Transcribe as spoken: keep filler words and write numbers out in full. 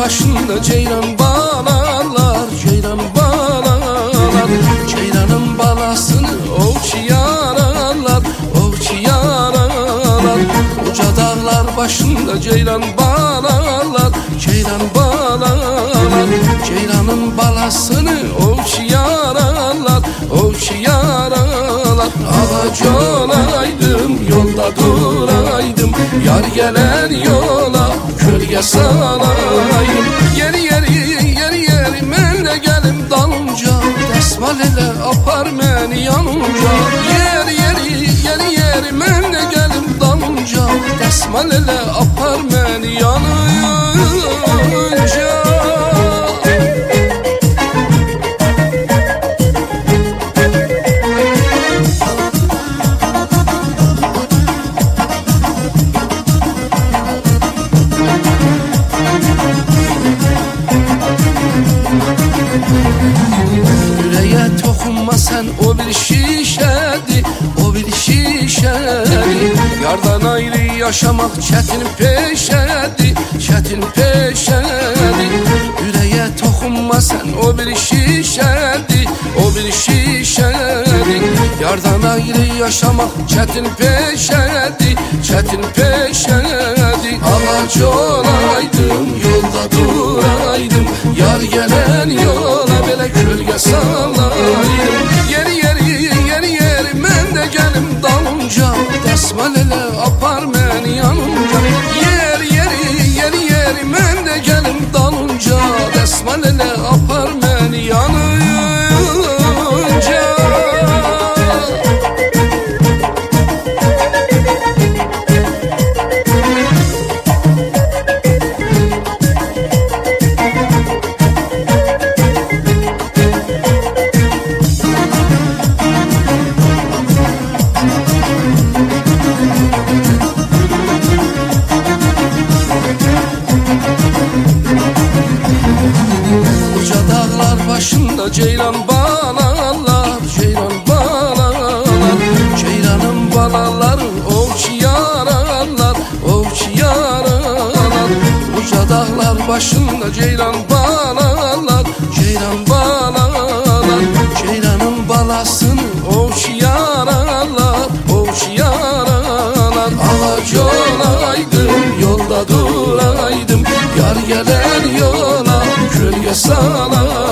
başında ceylan bağlarlar, ceylan bağlarlar. Ceylanın balasını ovçu yararlar, ovçu yararlar. Uca dağlar başında ceylan bağlarlar, ceylan bağlarlar. Ceylanın balasını ovçu yararlar, ovçu yararlar. Ağaç olaydım, yolda duraydım, yar gelen yola kölge salayım. Yeri yeri yeri yeri men de gelim dalınca, desmal ele apar beni yanınca. Yeri yeri yeri yeri men de gelim dalınca, desmal ele apar beni yanınca. Yüreğe dokunma sen, o bir şişedi, o bir şişedi. Yardan ayrı yaşamak çetin peşedi, çetin peşedi. Yüreğe dokunma sen, o bir şişedi, o bir şişedi. Yardan ayrı yaşamak çetin peşedi, çetin peşedi. Ağaç olaydım, yolda duraydım, yar gelen yola böyle kölge salayım. Yeri yeri yeri yeri men de gelim dalınca, desmal ele apar beni yanınca. Yeri yeri yeri yeri men de gelim dalınca, desmal ele apar beni yanınca. Uca dağlar başında ceylan bağlarlar, ceylan bağlarlar. Ceylanın balaları ovçu yararlar, ovçu yararlar. Uca dağlar başında ceylan bağlarlar, ceylan bağlarlar. Ceylanın balasını ovçu yararlar, ovçu yararlar. Ağaç olaydım, yolda duraydım, yar gelen yola kölge salayım.